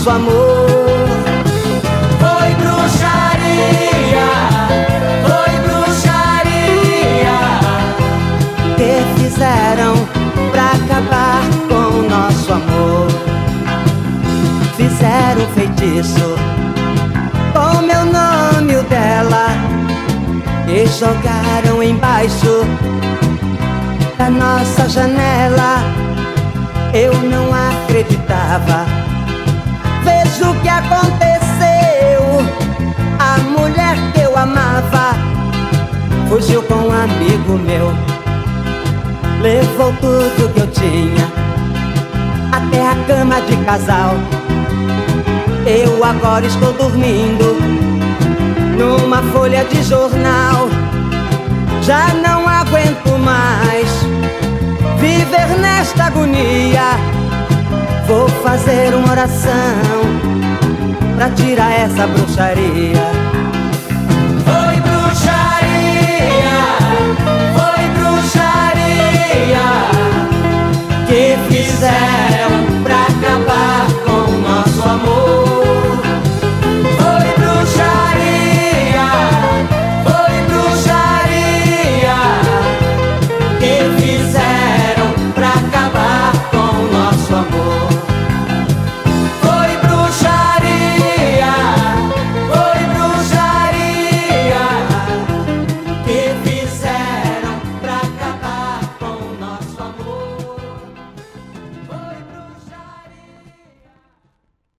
nosso amor. Foi bruxaria, foi bruxaria que fizeram pra acabar com o nosso amor. Fizeram feitiço com meu nome e o dela e jogaram embaixo da nossa janela. Eu não acreditava. Veja o que aconteceu. A mulher que eu amava fugiu com um amigo meu. Levou tudo que eu tinha, até a cama de casal. Eu agora estou dormindo numa folha de jornal. Já não aguento mais viver nesta agonia. Vou fazer uma oração pra tirar essa bruxaria.